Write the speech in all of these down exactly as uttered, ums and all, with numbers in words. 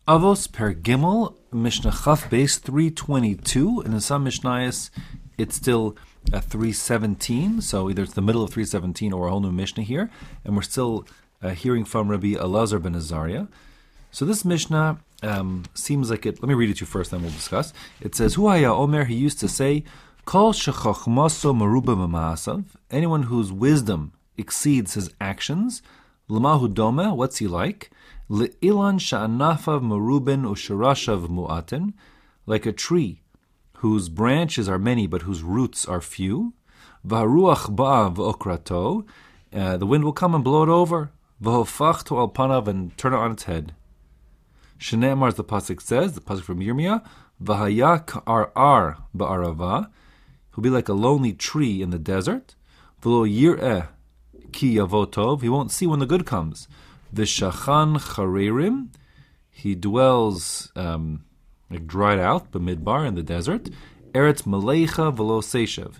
Avos per Gimel, Mishnah Chaf base three twenty-two, and in some Mishnayos it's still uh, three seventeen, so either it's the middle of three seventeen or a whole new Mishnah here, and we're still uh, hearing from Rabbi Elazar ben Azariah. So this Mishnah um, seems like it, let me read it to you first, then we'll discuss. It says, Hu haya omer, he used to say, Kol shechachmaso meruba ma'asav, anyone whose wisdom exceeds his actions, Lamahu doma, what's he like? Le'ilan sha'anafav merubin u'sharashav mu'atin, like a tree whose branches are many but whose roots are few. V'haruach ba'a v'okrato, uh, the wind will come and blow it over. V'hofachto al panav, and turn it on its head. Shne'emar, as the pasuk says, the pasuk from Yirmiyah, V'haya ka'ar ba'arava, he'll be like a lonely tree in the desert. V'lo yir'eh ki yavotov, he won't see when the good comes. V'shachan charerim, he dwells um, like dried out, b'midbar, in the desert. Eretz malecha v'lo seishev,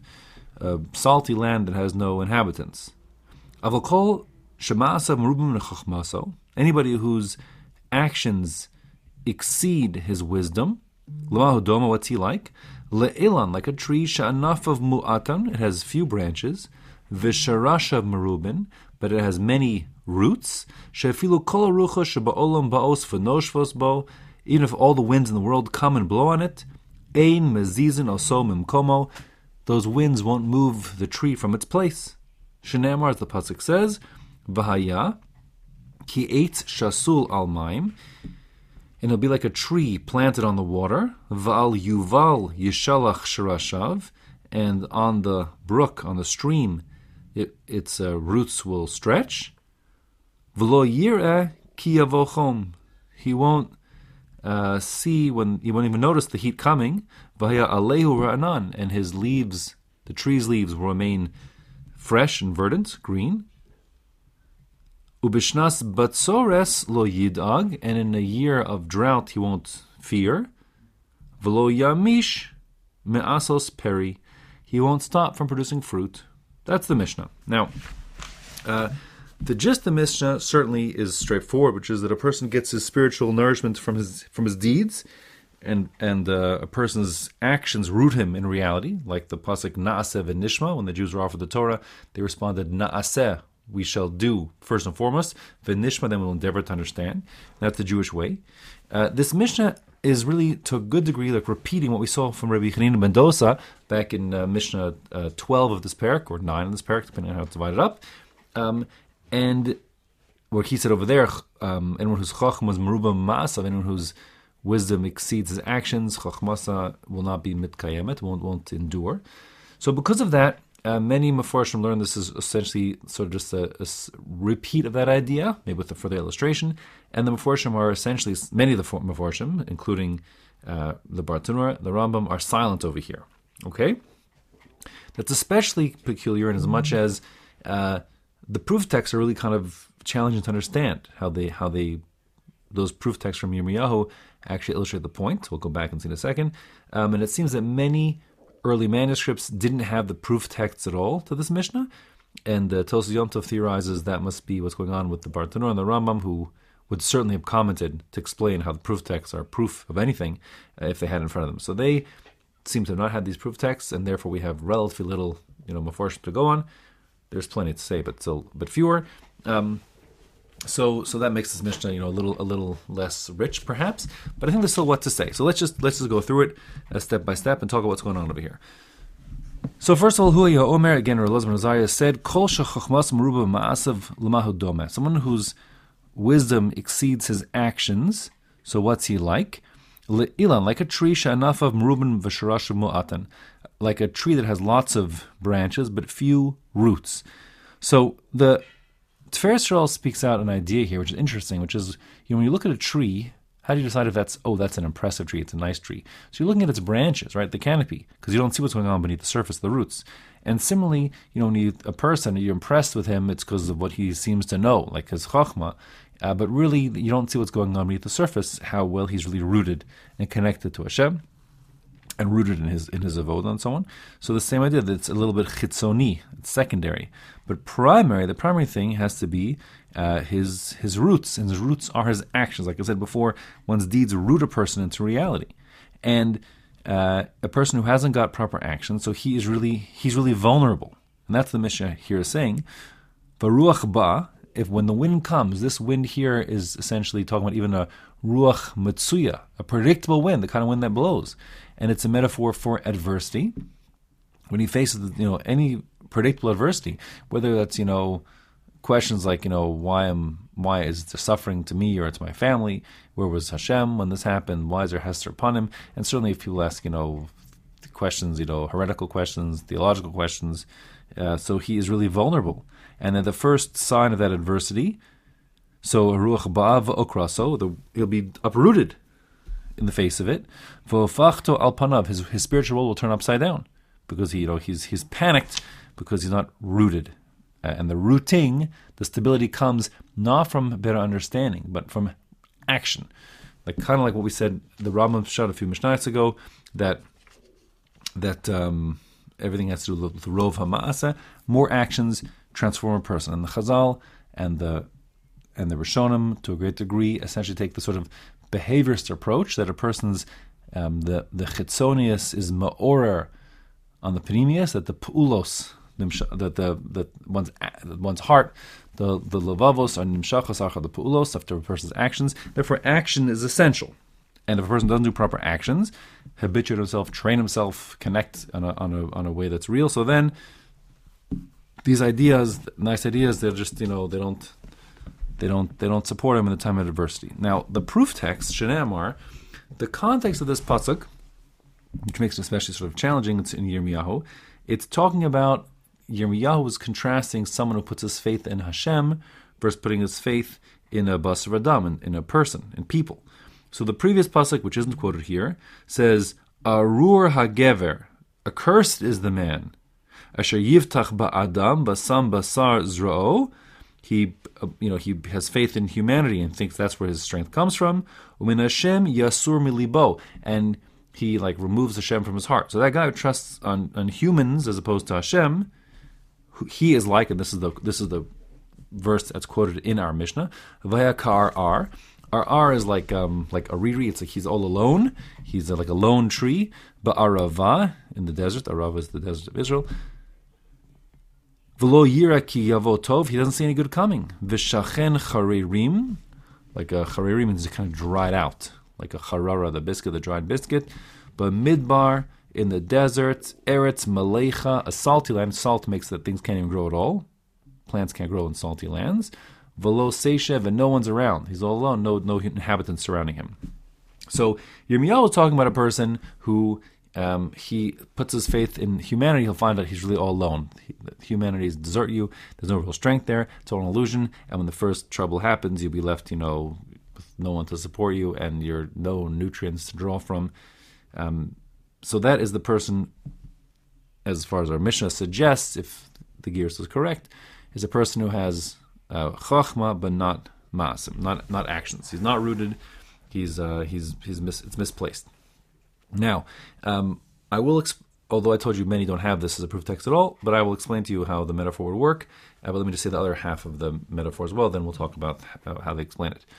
a salty land that has no inhabitants. Avokol shemasa merubim nechachmaso, anybody whose actions exceed his wisdom. L'mahu doma, what's he like? Le'ilan, like a tree, sha'anaf of mu'atan, it has few branches. V'sharashav merubin, but it has many roots. She'afilu kol rucha sheba'olam ba'os v'noshvos bo, even if all the winds in the world come and blow on it, ein mezizin oso mimkomo, those winds won't move the tree from its place. Shne'emar, as the pasuk says, V'haya ki eitz shasul al maim, and it'll be like a tree planted on the water. V'al yuval yishalach sharashav, and on the brook, on the stream, it, its uh, roots will stretch. V'lo yir'eh ki yavochom, he won't uh, see when he won't even notice the heat coming. V'haya alehu ra'anan, and his leaves, the tree's leaves, will remain fresh and verdant, green. Ubishnas batzores lo yidag, and in a year of drought he won't fear. V'lo yamish me'asos peri, he won't stop from producing fruit. That's the Mishnah. Now, uh, the gist of the Mishnah certainly is straightforward, which is that a person gets his spiritual nourishment from his from his deeds, and and uh, a person's actions root him in reality, like the pasuk Naaseh v'nishma. When the Jews were offered the Torah, they responded Naaseh, we shall do, first and foremost, v'nishma, then we'll endeavor to understand. That's the Jewish way. Uh, this Mishnah is really, to a good degree, like repeating what we saw from Rabbi Chanina ben Dosa back in uh, Mishnah uh, twelve of this parak, or nine of this parak, depending on how it's divided up. Um, and where he said over there, um, anyone whose chacham was meruba ma'asav, anyone whose wisdom exceeds his actions, chachmasa will not be mitkayemet, won't, won't endure. So because of that, Uh, many Mefarshim learn this is essentially sort of just a, a repeat of that idea, maybe with a further illustration. And the Mefarshim are essentially, many of the Mefarshim, including uh, the Bartanura, the Rambam, are silent over here. Okay? That's especially peculiar in as much as uh, the proof texts are really kind of challenging to understand, how they, how they, those proof texts from Yirmiyahu actually illustrate the point. We'll go back and see in a second. Um, and it seems that many early manuscripts didn't have the proof texts at all to this Mishnah, and uh, Tosfos Yom Tov theorizes that must be what's going on with the Bartanura and the Rambam, who would certainly have commented to explain how the proof texts are proof of anything uh, if they had it in front of them. So they seem to have not had these proof texts, and therefore we have relatively little, you know, Mefarshim to go on. There's plenty to say, but still, but fewer. Um, So, so that makes this Mishnah, you know, a little, a little less rich, perhaps. But I think there's still what to say. So let's just let's just go through it uh, step by step and talk about what's going on over here. So first of all, Hu haya omer, again, Elazar ben Azariah said, "Kol shechachmas meruba ma'asav l'mahu doma." Someone whose wisdom exceeds his actions. So what's he like? Le'ilan, like a tree, she'anafav merubin v'sharashav mu'atan, like a tree that has lots of branches but few roots. So the Tiferes Yisrael speaks out an idea here, which is interesting, which is, you know, when you look at a tree, how do you decide if that's, oh, that's an impressive tree, it's a nice tree? So you're looking at its branches, right, the canopy, because you don't see what's going on beneath the surface of the roots. And similarly, you know, when you, a person, you're impressed with him, it's because of what he seems to know, like his chachma, uh, but really, you don't see what's going on beneath the surface, how well he's really rooted and connected to Hashem. and rooted in his in his avodah and so on. So the same idea that it's a little bit chitzoni, it's secondary, but primary. The primary thing has to be uh, his his roots, and his roots are his actions. Like I said before, one's deeds root a person into reality, and uh, a person who hasn't got proper action, so he is really he's really vulnerable, and that's the Mishnah here is saying. Varuach ba, if when the wind comes, this wind here is essentially talking about even a ruach matsuya, a predictable wind, the kind of wind that blows. And it's a metaphor for adversity. When he faces, you know, any predictable adversity, whether that's, you know, questions like, you know, why am why is there suffering to me or to my family? Where was Hashem when this happened? Why is there Hester upon him? And certainly if people ask, you know, questions, you know, heretical questions, theological questions, uh, so he is really vulnerable. And then the first sign of that adversity, so ruach ba'av okraso, he'll be uprooted in the face of it. V'ofachto al panav, his his spiritual world will turn upside down because he, you know, he's he's panicked because he's not rooted, uh, and the rooting, the stability comes not from better understanding but from action, like kind of like what we said the Rambam shot a few mishnayos ago that that um, everything has to do with rov ha'ma'asa, more actions transform a person, and the Chazal and the and the Rishonim to a great degree essentially take the sort of behaviorist approach that a person's um, the the chitzonius is ma'orer on the panemius, that the pu'ulos, that the that one's one's heart, the the levavos are nimshachos achar the pu'ulos after a person's actions. Therefore, action is essential, and if a person doesn't do proper actions, habituate himself, train himself, connect on a on a on a way that's real. So then, these ideas, nice ideas, they're just, you know, they don't. They don't they don't support him in the time of adversity. Now, the proof text, Shnei Amar, the context of this pasuk, which makes it especially sort of challenging, it's in Yirmiyahu, it's talking about Yirmiyahu is contrasting someone who puts his faith in Hashem versus putting his faith in a basar adam, in, in a person, in people. So the previous pasuk, which isn't quoted here, says, Arur hagever, accursed is the man, asher yivtach ba'adam basam basar zro'o, He, uh, you know, he has faith in humanity and thinks that's where his strength comes from. Umin Hashem yasur milibo, and he like removes Hashem from his heart. So that guy who trusts on, on humans as opposed to Hashem, who he is like, and this is the this is the verse that's quoted in our Mishnah. Vayakar ar, ar ar is like um like a riri. It's like he's all alone. He's uh, like a lone tree. Ba'arava in the desert. Arava is the desert of Israel. V'lo yira ki yavo tov, he doesn't see any good coming. V'shachen charerim, like a charerim means kind of dried out, like a charara, the biscuit, the dried biscuit. But midbar, in the desert, eretz malecha, a salty land. Salt makes that things can't even grow at all. Plants can't grow in salty lands. V'lo seishev, and no one's around. He's all alone, no no inhabitants surrounding him. So Yirmiyahu is talking about a person who Um, he puts his faith in humanity, he'll find out he's really all alone. He, humanity is desert you, there's no real strength there, it's all an illusion, and when the first trouble happens, you'll be left, you know, with no one to support you, and you're no nutrients to draw from. Um, so that is the person, as far as our Mishnah suggests, if the Gears is correct, is a person who has uh, chachma, but not maasim, not not actions. He's not rooted, he's, uh, he's, he's mis- it's misplaced. Now, um, I will, exp- although I told you many don't have this as a proof text at all, but I will explain to you how the metaphor would work. Uh, but let me just say the other half of the metaphor as well, then we'll talk about how, how they explain it.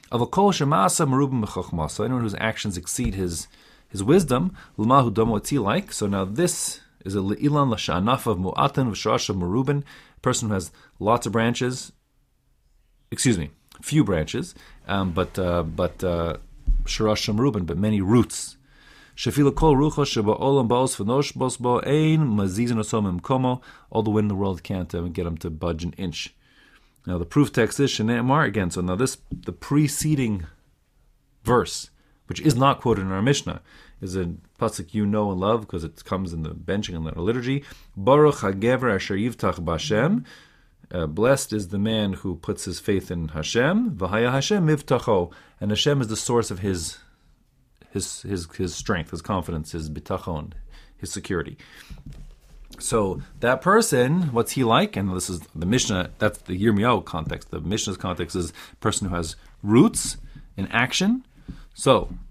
Anyone whose actions exceed his his wisdom, what's he like? So now this is a le'ilan l'sha'anaf of mu'atan v'sha'ash of merubin, a person who has lots of branches, excuse me, few branches, um, but uh, but uh, sharash merubin, but many roots. Shafila kol rucha sheba olam baos v'nosh bos bo ein mazizin osom imkomo. All the wind in the world can't uh, get him to budge an inch. Now the proof text is Shnei Amar again. So now this, the preceding verse, which is not quoted in our Mishnah, is a pasuk you know and love because it comes in the benching in the liturgy. Baruch hagever asher yivtach b'Hashem. Uh, blessed is the man who puts his faith in Hashem. V'haya Hashem mivtacho, and Hashem is the source of his his his his strength, his confidence, his bitachon, his security. So that person, what's he like? And this is the Mishnah, that's the Yirmiyahu context. The Mishnah's context is a person who has roots in action. So,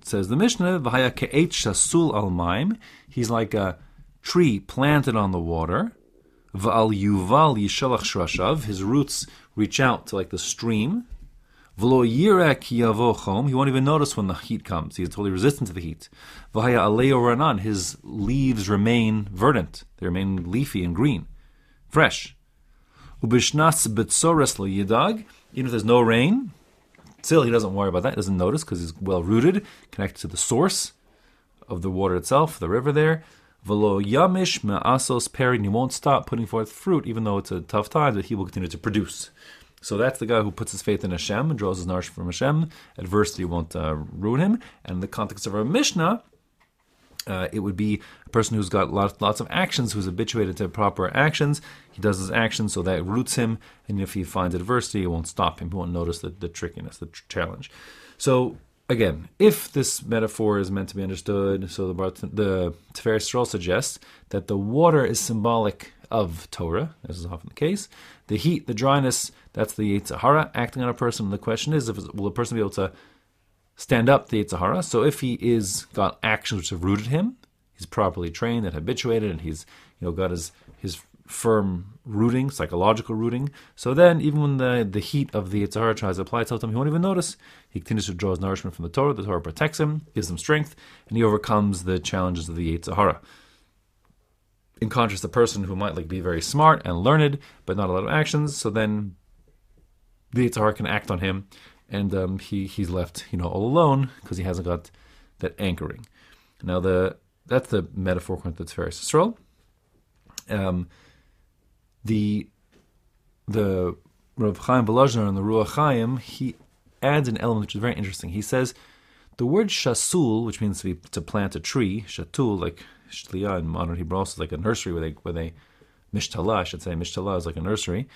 says the Mishnah, V'haya ke'et shasul al maim. He's like a tree planted on the water. V'al yuval yishalach shrashav. His roots reach out to like the stream. V'lo yireh ki yavo chom. He won't even notice when the heat comes. He's totally resistant to the heat. V'haya aleo ranan. His leaves remain verdant. They remain leafy and green, fresh. Ubishnas betzores lo yidag. Even if there's no rain, still he doesn't worry about that. He doesn't notice because he's well rooted, connected to the source of the water itself, the river there. V'lo yamish me'asos peri. He won't stop putting forth fruit, even though it's a tough time, that he will continue to produce. So that's the guy who puts his faith in Hashem and draws his nourishment from Hashem. Adversity won't uh, ruin him. And in the context of our Mishnah, uh, it would be a person who's got lots, lots of actions, who's habituated to proper actions. He does his actions, so that roots him. And if he finds adversity, it won't stop him. He won't notice the, the trickiness, the tr- challenge. So again, if this metaphor is meant to be understood, so the, the Tiferes Yisrael suggests that the water is symbolic of Torah, as is often the case. The heat, the dryness, that's the Yetzer Hara acting on a person. And the question is, if will a person be able to stand up to Yetzer Hara? So if he is got actions which have rooted him, he's properly trained and habituated, and he's you know got his his firm rooting, psychological rooting. So then, even when the, the heat of the Yetzer Hara tries to apply itself to him, he won't even notice. He continues to draw his nourishment from the Torah. The Torah protects him, gives him strength, and he overcomes the challenges of the Yetzer Hara. In contrast, the person who might like be very smart and learned, but not a lot of actions, so then the Yetzer Hara can act on him, and um, he he's left you know all alone because he hasn't got that anchoring. Now the that's the metaphor according to the Tiferes Yisrael. Um, the the Rav Chaim Volozhiner in the Ruach Chaim, he adds an element which is very interesting. He says the word shasul, which means to, be, to plant a tree, shatul, like Shliya in modern Hebrew, also is like a nursery where they, where they mishtala, I should say, mishtala is like a nursery.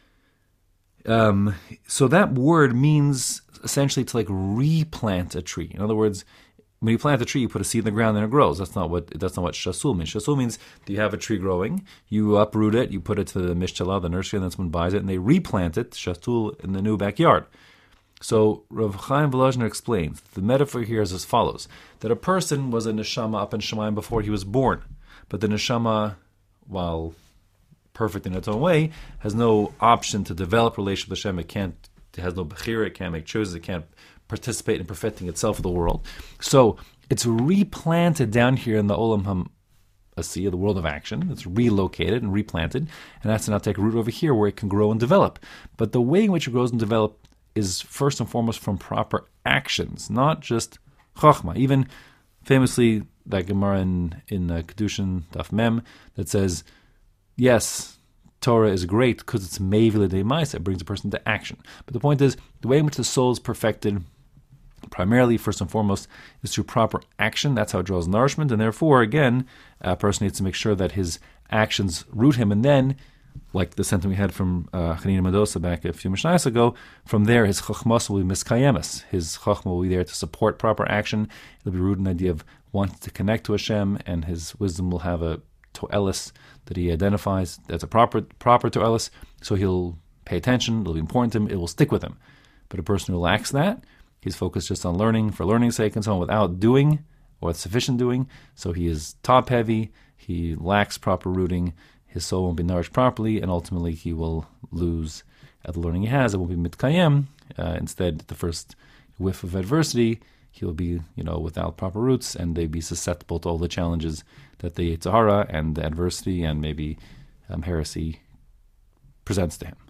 Um, so that word means essentially to like replant a tree. In other words, when you plant a tree, you put a seed in the ground and it grows. That's not what that's not what shasul means. Shasul means that you have a tree growing, you uproot it, you put it to the mishtala, the nursery, and then someone buys it and they replant it, shasul, in the new backyard. So Rav Chaim Volozhiner explains the metaphor here is as follows: that a person was a neshama up in Shemayim before he was born, but the neshama, while perfect in its own way, has no option to develop relationship with Hashem. It can't, it has no bechira, it can't make choices, it can't participate in perfecting itself in the world. So it's replanted down here in the Olam HaAsiyah, the world of action. It's relocated and replanted, and that's to now take root over here where it can grow and develop. But the way in which it grows and develops is first and foremost from proper actions, not just chachma. Even famously, that Gemara in, in uh, Kedushin Daf Mem that says, yes, Torah is great because it's meivila demaisa, it brings a person to action. But the point is, the way in which the soul is perfected, primarily, first and foremost, is through proper action. That's how it draws nourishment, and therefore, again, a person needs to make sure that his actions root him, and then, like the sentence we had from uh, Hanina Mendoza back a few mishnayos ago, from there his chachmas will be miskayemes. His chachma will be there to support proper action. It'll be rooted in the idea of wanting to connect to Hashem, and his wisdom will have a to'elis that he identifies that's a proper proper to'elis, so he'll pay attention, it'll be important to him, it will stick with him. But a person who lacks that, he's focused just on learning for learning's sake and so on without doing or sufficient doing, so he is top-heavy, he lacks proper rooting, his soul won't be nourished properly, and ultimately he will lose at the learning he has. It will be mitkayem. Uh, instead, the first whiff of adversity, he'll be, you know, without proper roots, and they'd be susceptible to all the challenges that the Yetzer Hara and the adversity and maybe um, heresy presents to him.